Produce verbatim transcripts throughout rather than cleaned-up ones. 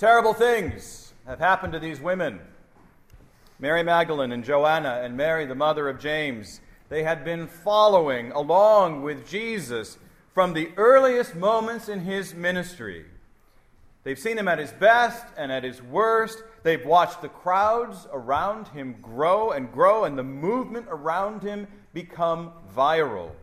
Terrible things have happened to these women. Mary Magdalene and Joanna and Mary, the mother of James, they had been following along with Jesus from the earliest moments in his ministry. They've seen him at his best and at his worst. They've watched the crowds around him grow and grow, and the movement around him become viral.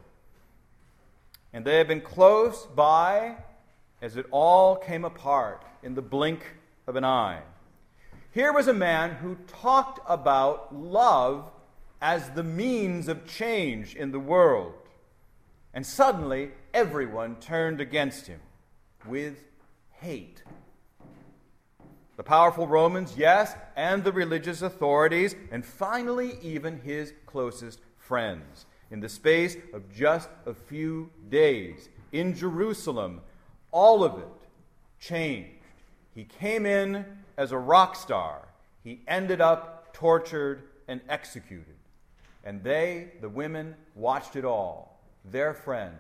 And they have been close by as it all came apart in the blink of an eye. Here was a man who talked about love as the means of change in the world. And suddenly, everyone turned against him with hate. The powerful Romans, yes, and the religious authorities, and finally even his closest friends. In the space of just a few days, in Jerusalem, all of it changed. He came in as a rock star. He ended up tortured and executed. And they, the women, watched it all. Their friend,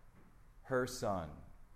her son.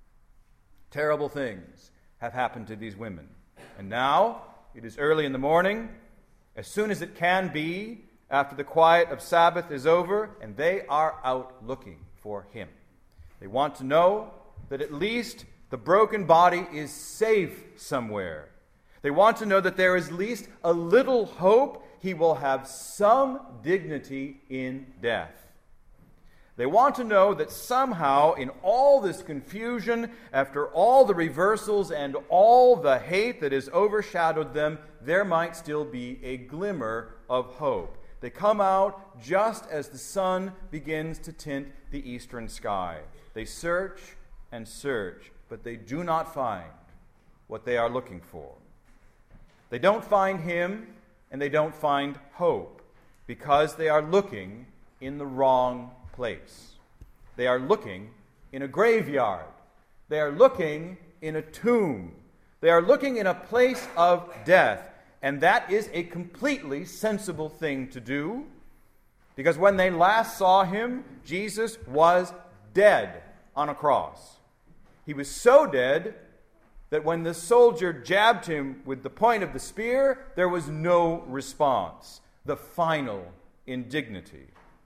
Terrible things have happened to these women. And now, it is early in the morning, as soon as it can be, after the quiet of Sabbath is over, and they are out looking for him. They want to know that at least the broken body is safe somewhere. They want to know that there is at least a little hope he will have some dignity in death. They want to know that somehow in all this confusion, after all the reversals and all the hate that has overshadowed them, there might still be a glimmer of hope. They come out just as the sun begins to tint the eastern sky. They search and search, but they do not find what they are looking for. They don't find him, and they don't find hope, because they are looking in the wrong place. They are looking in a graveyard. They are looking in a tomb. They are looking in a place of death. And that is a completely sensible thing to do, because when they last saw him, Jesus was dead on a cross. He was so dead that when the soldier jabbed him with the point of the spear, there was no response. The final indignity.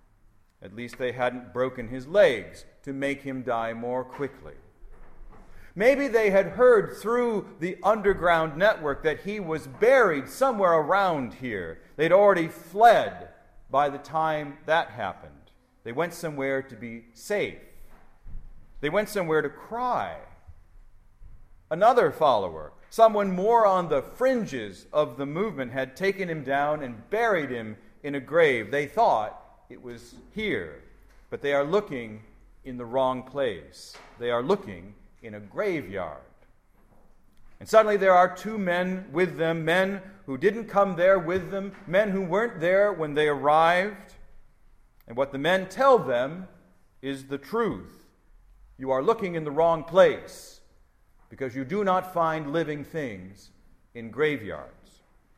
At least they hadn't broken his legs to make him die more quickly. Maybe they had heard through the underground network that he was buried somewhere around here. They'd already fled by the time that happened. They went somewhere to be safe. They went somewhere to cry. Another follower, someone more on the fringes of the movement, had taken him down and buried him in a grave. They thought it was here, but they are looking in the wrong place. They are looking in a graveyard. And suddenly there are two men with them, men who didn't come there with them, men who weren't there when they arrived. And what the men tell them is the truth. You are looking in the wrong place, because you do not find living things in graveyards.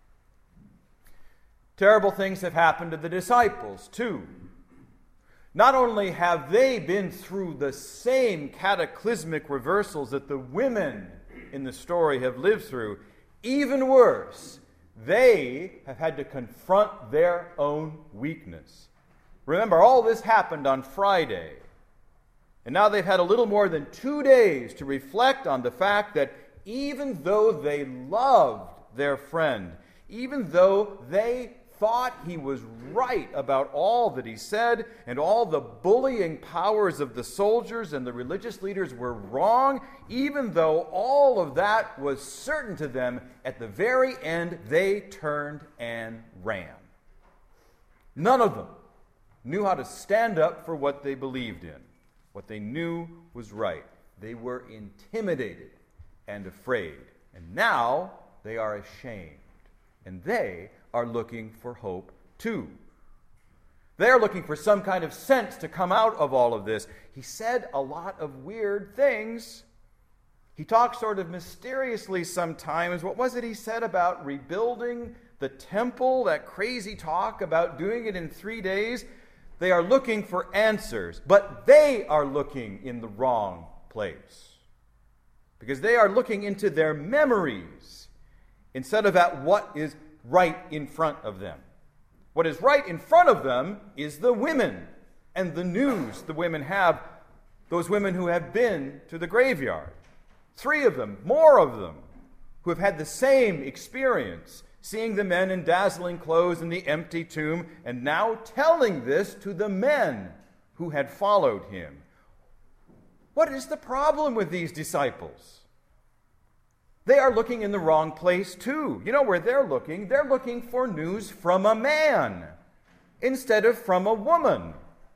Terrible things have happened to the disciples, too. Not only have they been through the same cataclysmic reversals that the women in the story have lived through, even worse, they have had to confront their own weakness. Remember, all this happened on Friday. And now they've had a little more than two days to reflect on the fact that even though they loved their friend, even though they thought he was right about all that he said, and all the bullying powers of the soldiers and the religious leaders were wrong, even though all of that was certain to them, at the very end they turned and ran. None of them knew how to stand up for what they believed in, what they knew was right. They were intimidated and afraid, and now they are ashamed, and they are looking for hope too. They're looking for some kind of sense to come out of all of this. He said a lot of weird things. He talked sort of mysteriously sometimes. What was it he said about rebuilding the temple? That crazy talk about doing it in three days? They are looking for answers, but they are looking in the wrong place. Because they are looking into their memories instead of at what is right in front of them. What is right in front of them is the women and the news the women have, those women who have been to the graveyard. Three of them, more of them, who have had the same experience, seeing the men in dazzling clothes in the empty tomb, and now telling this to the men who had followed him. What is the problem with these disciples? They are looking in the wrong place too. You know where they're looking? They're looking for news from a man instead of from a woman.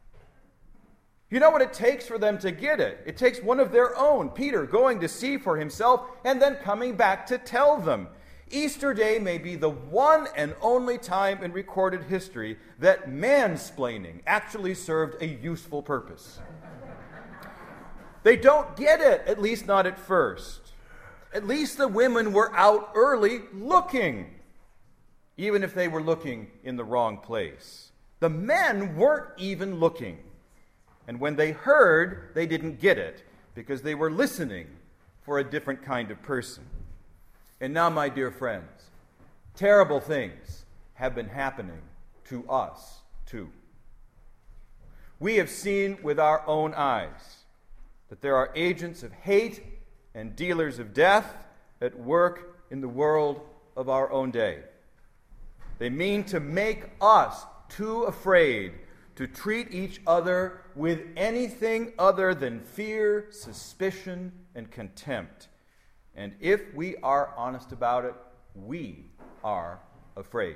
You know what it takes for them to get it? It takes one of their own, Peter, going to see for himself and then coming back to tell them. Easter Day may be the one and only time in recorded history that mansplaining actually served a useful purpose. They don't get it, at least not at first. At least the women were out early looking, even if they were looking in the wrong place. The men weren't even looking. And when they heard, they didn't get it because they were listening for a different kind of person. And now, my dear friends, terrible things have been happening to us too. We have seen with our own eyes that there are agents of hate and dealers of death at work in the world of our own day. They mean to make us too afraid to treat each other with anything other than fear, suspicion, and contempt. And if we are honest about it, we are afraid.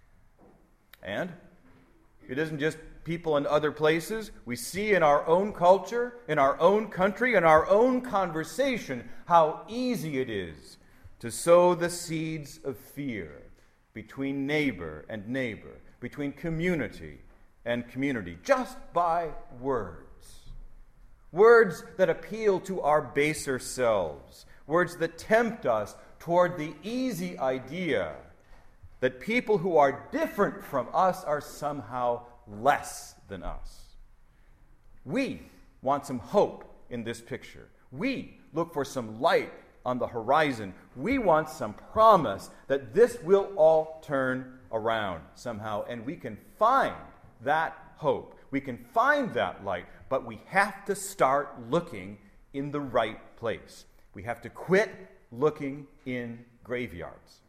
And it isn't just people in other places. We see in our own culture, in our own country, in our own conversation, how easy it is to sow the seeds of fear between neighbor and neighbor, between community and community, just by words. Words that appeal to our baser selves, words that tempt us toward the easy idea that people who are different from us are somehow less than us. We want some hope in this picture. We look for some light on the horizon. We want some promise that this will all turn around somehow, and we can find that hope. We can find that light, but we have to start looking in the right place. We have to quit looking in graveyards.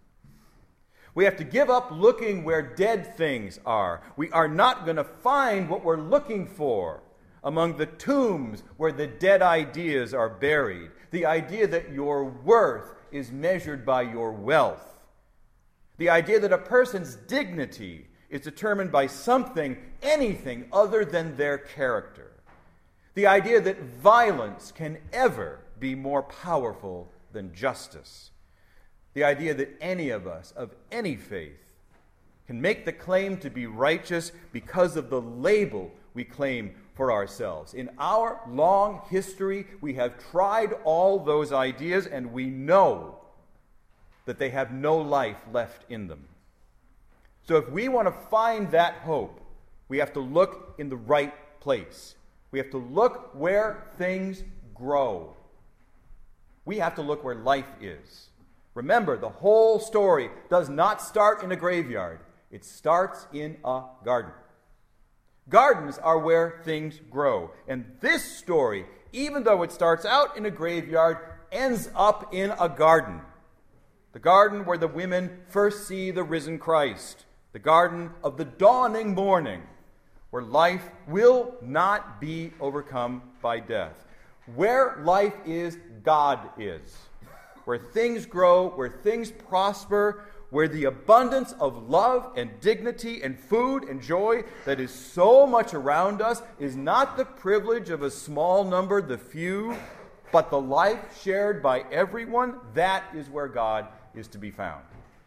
We have to give up looking where dead things are. We are not going to find what we're looking for among the tombs where the dead ideas are buried. The idea that your worth is measured by your wealth. The idea that a person's dignity is determined by something, anything other than their character. The idea that violence can ever be more powerful than justice. The idea that any of us, of any faith, can make the claim to be righteous because of the label we claim for ourselves. In our long history, we have tried all those ideas, and we know that they have no life left in them. So if we want to find that hope, we have to look in the right place. We have to look where things grow. We have to look where life is. Remember, the whole story does not start in a graveyard. It starts in a garden. Gardens are where things grow. And this story, even though it starts out in a graveyard, ends up in a garden. The garden where the women first see the risen Christ. The garden of the dawning morning, where life will not be overcome by death. Where life is, God is. Where things grow, where things prosper, where the abundance of love and dignity and food and joy that is so much around us is not the privilege of a small number, the few, but the life shared by everyone. That is where God is to be found.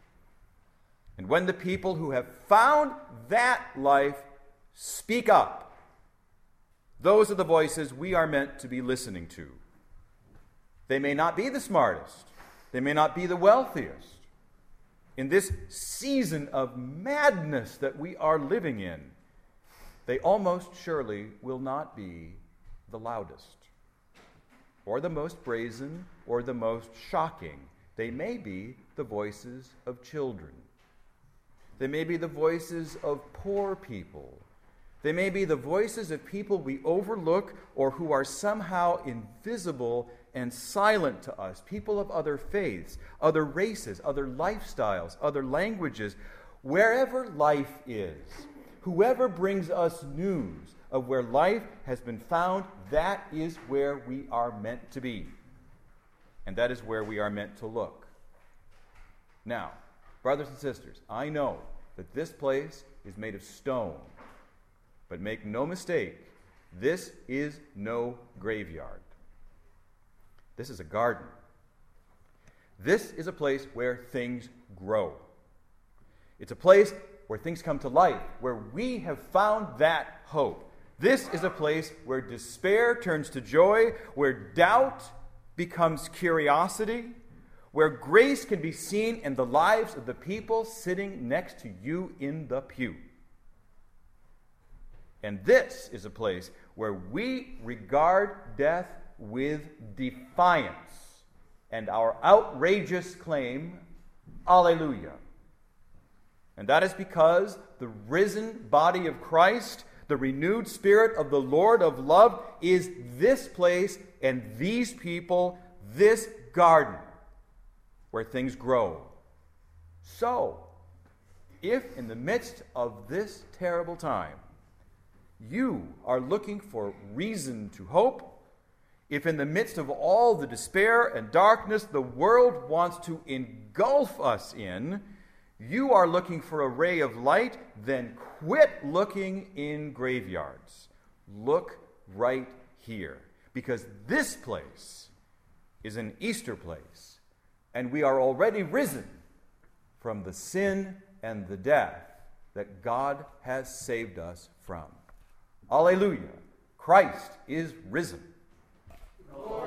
And when the people who have found that life speak up, those are the voices we are meant to be listening to. They may not be the smartest. They may not be the wealthiest. In this season of madness that we are living in, they almost surely will not be the loudest, or the most brazen, or the most shocking. They may be the voices of children. They may be the voices of poor people. They may be the voices of people we overlook or who are somehow invisible and silent to us, people of other faiths, other races, other lifestyles, other languages. Wherever life is, whoever brings us news of where life has been found, that is where we are meant to be. And that is where we are meant to look. Now, brothers and sisters, I know that this place is made of stone. But make no mistake, this is no graveyard. This is a garden. This is a place where things grow. It's a place where things come to life, where we have found that hope. This is a place where despair turns to joy, where doubt becomes curiosity, where grace can be seen in the lives of the people sitting next to you in the pew. And this is a place where we regard death with defiance and our outrageous claim, Alleluia. And that is because the risen body of Christ, the renewed spirit of the Lord of love, is this place and these people, this garden where things grow. So, if in the midst of this terrible time, you are looking for reason to hope, if in the midst of all the despair and darkness the world wants to engulf us in, you are looking for a ray of light, then quit looking in graveyards. Look right here. Because this place is an Easter place, and we are already risen from the sin and the death that God has saved us from. Alleluia. Christ is risen.